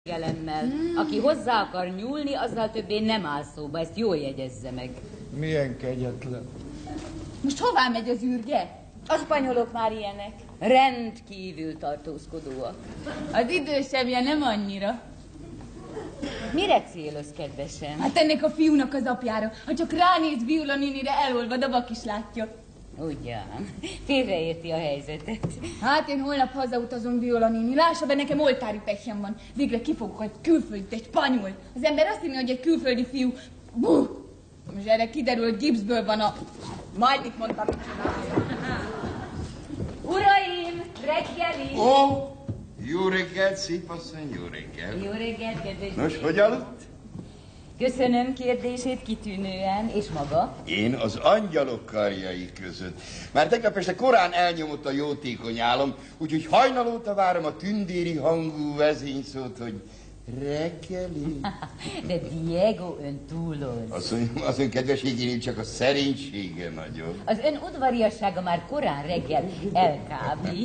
Gelemmel. Aki hozzá akar nyúlni, azzal többé nem áll szóba, ezt jól jegyezze meg. Milyen kegyetlen. Most hová megy az űrge? A spanyolok már ilyenek. Rendkívül tartózkodóak. Az idősebbje nem annyira. Mire célozz, kedvesem? Hát ennek a fiúnak az apjára. Ha csak ránéz Viola nénire, elolvad a vakislátja. Ugyan. Félreérti a helyzetet. Hát én holnap hazautazom Viola néni. Lássa be, nekem oltári pehjem van. Végre kifogok egy külföldit, egy spanyolt. Az ember azt hinné, hogy egy külföldi fiú. Buh! Most erre kiderül, hogy gipszből van a... Majd itt mondtam, mit csinálja. Uraim, reggeli! Ó, jó reggelt, szép asszony, jó reggelt. Jó reggelt, kedves. Nos, hogy aludt? Köszönöm kérdését kitűnően, és maga? Én az angyalok karjai között. Már tegnap este korán elnyomott a jótékony álom, úgyhogy hajnal óta várom a tündéri hangú vezényszót, hogy reggeli. De Diego, ön túloz. Az ön kedveségénél csak a szerénysége nagyobb. Az ön udvariassága már korán reggel elkábít.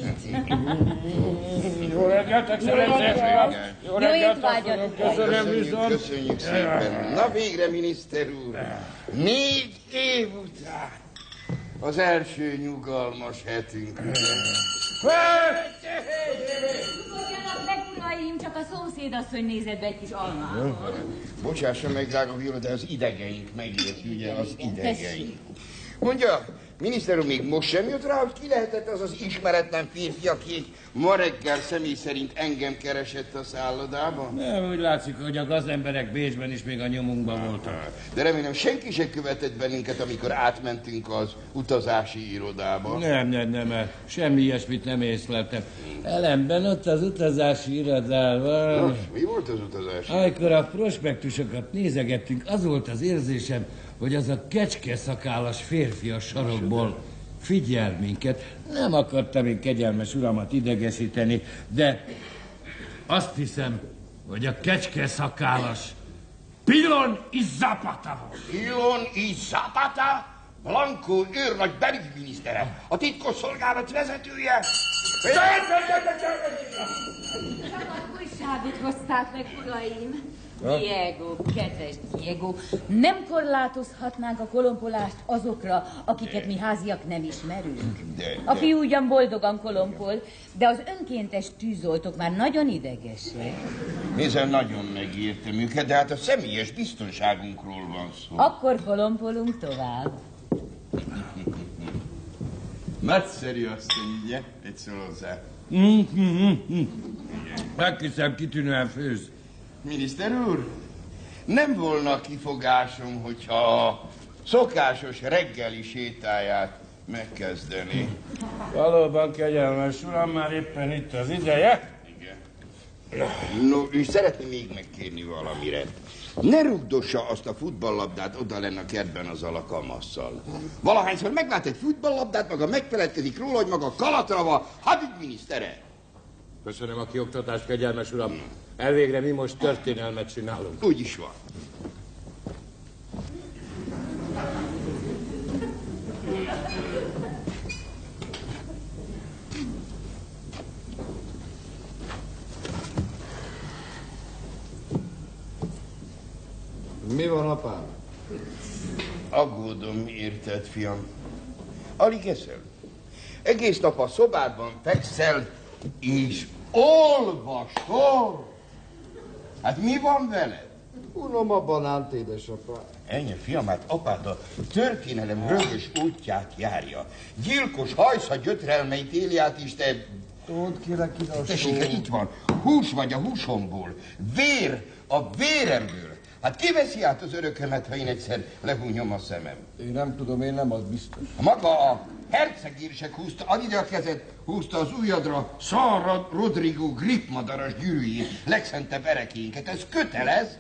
Jó reggelt, excellencia! Jó étvágyat! Köszönjük szépen. Na végre, miniszter úr! 4 év után az első nyugalmas hetünk. Nyugodjanak meg, uraim, csak a szomszédasszony nézett be egy kis almával. Bocsássa meg, drága Viola, de az idegeink megérti, ugye, az idegeink. Mondja, miniszter úr, még most sem jött rá, hogy ki lehetett az az ismeretlen férfi, aki ma reggel személy szerint engem keresett a szállodában? Nem, úgy látszik, hogy a gazemberek Bécsben is még a nyomunkban voltak. De remélem senki se követett bennünket, amikor átmentünk az utazási irodába. Nem, semmi ilyesmit nem észleltem. Ellenben ott az utazási irodában... Nos, mi volt az utazási? Amikor a prospektusokat nézegettünk, az volt az érzésem, hogy az a kecskeszakállas férfi a sarokból figyel minket. Nem akartam én kegyelmes uramat idegesíteni, de azt hiszem, hogy a kecskeszakállas Pilon y Zapata volt. Pilon y Zapata? Blanco őrnagy belügyminisztere, a titkosszolgálat vezetője. Csak az újságot hozták meg, uraim. Diego, kedves Diego, nem korlátozhatnánk a kolompolást azokra, akiket mi háziak nem ismerünk. A fiú ugyan boldogan kolompol, de az önkéntes tűzoltók már nagyon idegesek. Nézzel, nagyon megértem őket, de hát a személyes biztonságunkról van szó. Akkor kolompolunk tovább. Nagyszerű asszony, ugye? Egy szó hozzá. Meghiszem, kitűnően főz. Miniszter úr, nem volna kifogásom, hogyha a szokásos reggeli sétáját megkezdeni. Valóban kegyelmes uram, már éppen itt az ideje. Igen. No, és szeretném még megkérni valamire. Ne rugdossa azt a futballlabdát oda lenne a kertben azzal a kamasszal. Valahányszor meglát egy futballlabdát, maga megfeledkezik róla, hogy maga Kalatrava hadügyminisztere. Köszönöm a kioktatást, kegyelmes uram. Elvégre mi most történelmet csinálunk. Úgy is van. Mi van, apám? Aggódom, érted, fiam. Alig eszel. Egész nap a szobádban fekszel, és olvasol. Hát mi van veled? Unom a banánt, édesapám. Ennyi, fiam, hát apád a történelem rögös útját járja. Gyilkos hajsza gyötrelmeit éli át is, te... Tud, kérek ide a Tessék, itt van. Hús vagy a húsomból. Vér a véremből. Hát ki veszi át az örökömet, ha én egyszer lehúnyom a szemem? Én nem tudom, én nem, az biztos. Maga a hercegérsek húzta, add ide a kezed, húzta az ujjadra Szarra Rodrigo gripmadaras gyűrűjét, legszentebb erekénket. Ez kötelez?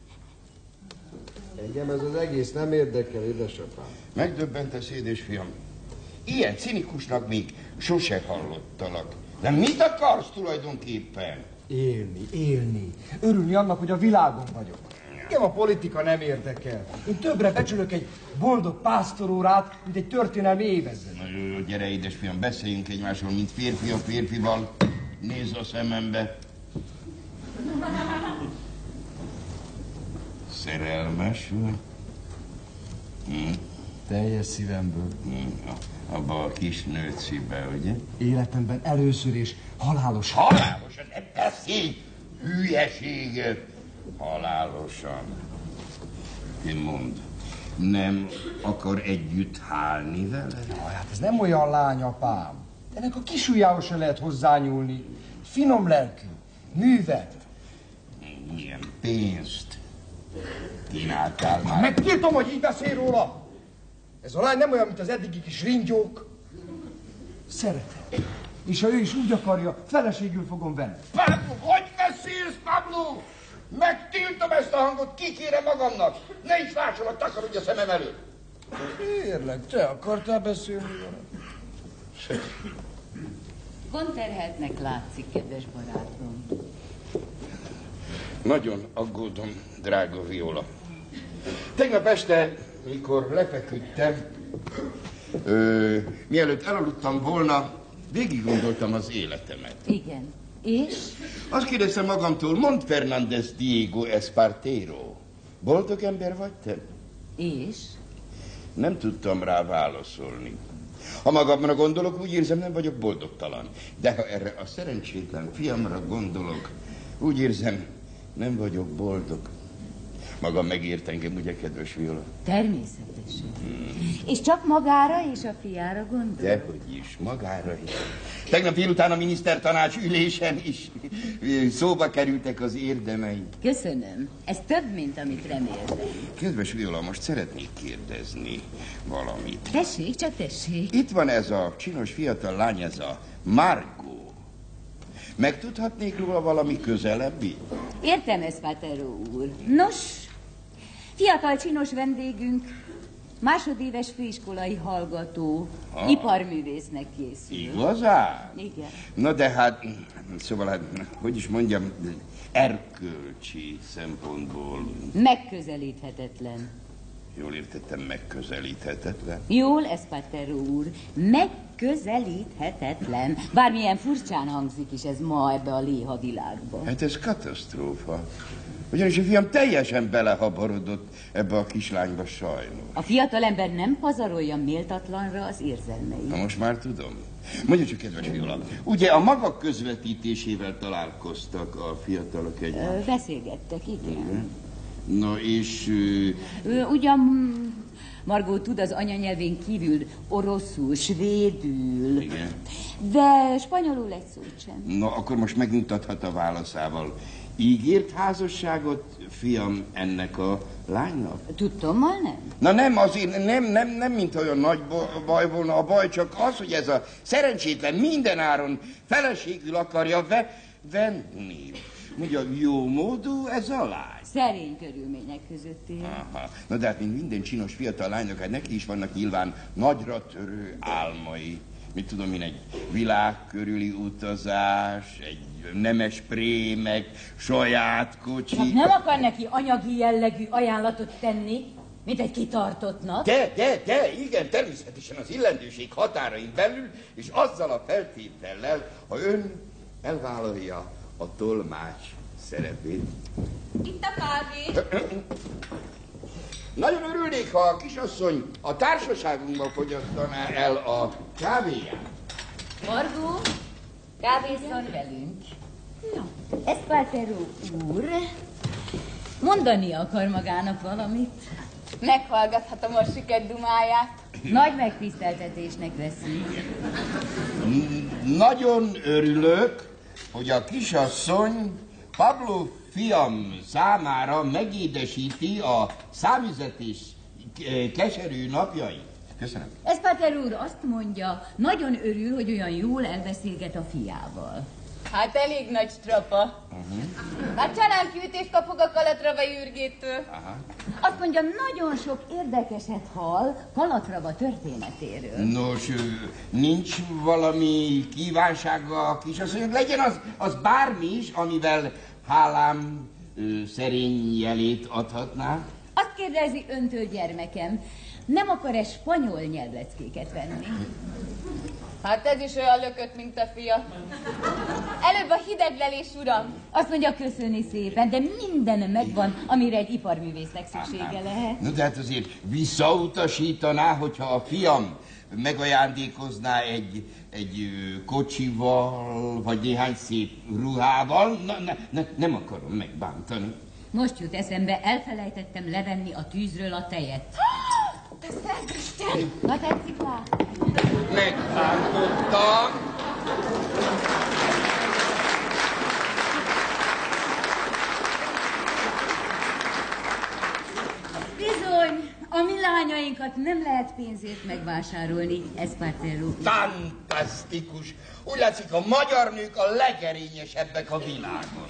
Engem ez az egész nem érdekel, édesapám. Megdöbbentesz, édesfiam. Ilyen cinikusnak még sose hallottalak. De mit akarsz tulajdonképpen? Élni. Örülni annak, hogy a világon vagyok. Engem a politika nem érdekel. Én többre becsülök egy boldog pásztorórát, mint egy történelmi évezred. Na jó, gyere, édesfiam, beszéljünk egymásról, mint férfi a férfival. Nézz a szemembe. Szerelmes vagy? Teljes szívemből. Abba a kis nőcibe, ugye? Életemben először és halálosan. Halálosan? Ne beszélj! Hülyeséget! Halálosan. Én mondd, nem akar együtt hálni vele? Hát ez nem olyan lány, apám. Ennek a kisujjához se lehet hozzányúlni. Finom lelkű, művelt. Milyen pénzt kínáltál már? Megtiltom, hogy így beszél róla. Ez a lány nem olyan, mint az eddigi kis ringyók. Szeretem. És ha ő is úgy akarja, feleségül fogom venni. Pablo, hogy beszélsz, Pablo? Megtiltom ezt a hangot, kikérem magamnak. Ne is lásson a takarodj a szemem előtt. Kérlek, te akartál beszélni vele? Gondterheltnek látszik, kedves barátom. Nagyon aggódom, drága Viola. Tegnap este, mikor lefeküdtem, mielőtt elaludtam volna, végig gondoltam az életemet. Igen. És? Azt kérdeztem magamtól, mondd Fernández Diego Espartero, boldog ember vagy te? És? Nem tudtam rá válaszolni. Ha magamra gondolok, úgy érzem, nem vagyok boldogtalan. De ha erre a szerencsétlen fiamra gondolok, úgy érzem, nem vagyok boldog. Magam megért engem, ugye, kedves Viola? Természetesen. És csak magára és a fiára gondol? Dehogy is, magára is. Tegnap délután a minisztertanács ülésen is szóba kerültek az érdemeink. Köszönöm. Ez több, mint amit reméltem. Kedves Viola, most szeretnék kérdezni valamit. Tessék, csak tessék. Itt van ez a csinos fiatal lány, ez a Margot. Megtudhatnék róla valami közelebbi? Értem, Espartero úr. Nos, fiatal csinos vendégünk, másodéves főiskolai hallgató, iparművésznek készül. Igazán? Igen. Na de hát, szóval hát, hogy is mondjam, erkölcsi szempontból, Megközelíthetetlen. jól értettem, megközelíthetetlen. Jól, Espartero úr, megközelíthetetlen. Bármilyen furcsán hangzik is ez ma ebbe a léha világba. Hát ez katasztrófa. Ugyanis a fiam teljesen belehabarodott ebbe a kislányba sajnos. A fiatalember nem pazarolja méltatlanra az Na érzelmeit. most már tudom. Mondja csak, kedves Viola, ugye a maga közvetítésével találkoztak a fiatalok egymást? Beszélgettek, igen. Na és... Ugyan Margot tud az anyanyelvén kívül oroszul, svédül, Igen. de spanyolul egy szót sem. Na, akkor most megmutathat a válaszával. Ígért házasságot, fiam, ennek a lánynak? Tudtommal nem? Na nem, azért nem mint olyan nagy baj volna, a baj csak az, hogy ez a szerencsétlen mindenáron feleségül akarja venni. Mondja, jó módú ez a lány. Szerény körülmények között él. Aha. Na de hát, mint minden csinos fiatal lánynak, hát neki is vannak nyilván nagyra törő álmai. Mit tudom én, egy világ körüli utazás, egy nemes prémek, saját kocsi. Csak nem akar neki anyagi jellegű ajánlatot tenni, mint egy kitartottnak. De, igen, természetesen az illendőség határain belül, és azzal a feltétellel, ha ön elvállalja a tolmács szerepét. Itt a kávé. Nagyon örülnék, ha a kisasszony a társaságunkban fogyasztaná el a kávéját. Margó, kávézzon velünk. Espartero úr, mondani akar magának valamit. Meghallgathatom a siket dumáját. Nagy megtiszteltetésnek veszi. Nagyon örülök, hogy a kisasszony Pablo fiam számára megédesíti a számüzetés keserű napjait. Köszönöm. Espartero úr azt mondja, nagyon örül, hogy olyan jól elbeszélget a fiával. Hát elég nagy strapa. Hát csalánkiütést kapok a Kalatrava Jürgétől. Azt mondja, nagyon sok érdekeset hall Kalatrava történetéről. Nos, nincs valami kívánsága a kisasszonynak? Legyen az bármi is, amivel hálám szerény jelét adhatná? Azt kérdezi öntől, gyermekem, nem akar-e spanyol nyelvleckéket venni? Hát ez is olyan lökött, mint a fia. Előbb a hideglelés, uram. Azt mondja, köszöni szépen, de minden megvan, amire egy iparművésznek szüksége lehet. No, de hát azért visszautasítaná, hogyha a fiam megajándékozná egy kocsival, vagy néhány szép ruhával. Nem akarom megbántani. Most jut eszembe, elfelejtettem levenni a tűzről a tejet. Te szentisten! Na tetszik látni? Megbántottam. Bizony, a mi lányainkat nem lehet pénzért megvásárolni, Espartero. Fantasztikus! Úgy látszik, a magyar nők a legerényesebbek a világon.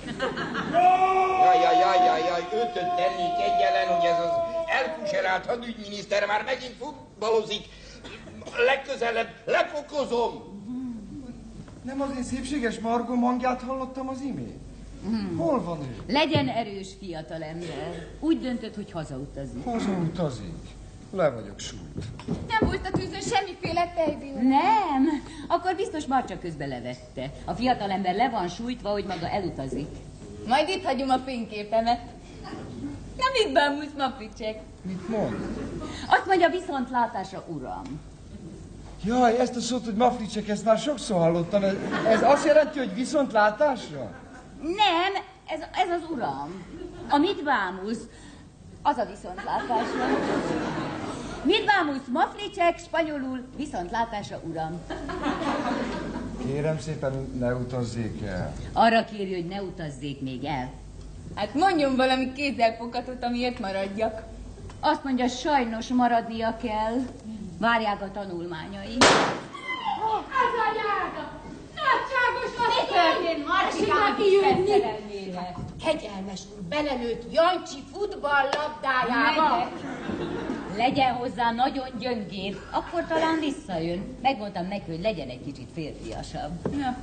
Jaj, ötöt tennék egy ellen, hogy ez az elfuserált hadügyminiszter már megint futballozik. Legközelebb lefokozom. Nem az én szépséges Margom hangját hallottam az imént? Hol van ő? Legyen erős fiatalember. Úgy döntött, hogy hazautazik. Hazautazik. Le vagyok sújt. Nem volt a tűzön semmiféle tejdió. Nem, akkor biztos Marcsa közbe levette. A fiatalember le van sújtva, hogy maga elutazik. Majd itt hagyom a fényképemet. Na, mit bámulsz, Maflicsek? Mit mond? Azt mondja, viszontlátásra, uram. Jaj, ezt a szót, hogy Maflicsek, ezt már sokszor hallottam. Ez azt jelenti, hogy viszontlátásra? Nem, ez az uram. A mit bámulsz, az a viszontlátásra. Mit bámulsz, Maflicsek, spanyolul, viszontlátásra, uram. Kérem szépen, ne utazzék el. Arra kéri, hogy ne utazzék még el. Hát mondjon valami kézzelfoghatót, amiért maradjak. Azt mondja, sajnos maradnia kell. Várják a tanulmányai. Ez a nyága! Nagyságos Mi történt, Marcsikám kis Kegyelmes úr belelőtt Jancsi futballlabdájába. Legyen hozzá nagyon gyöngér, akkor talán visszajön. Megmondtam neki, hogy legyen egy kicsit férfiasabb. Na.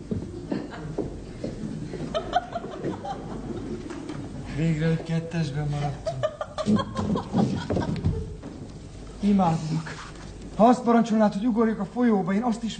Végre, hogy kettesben maradtunk. Imádlak. Ha azt parancsolnád, hogy ugorjuk a folyóba, én azt is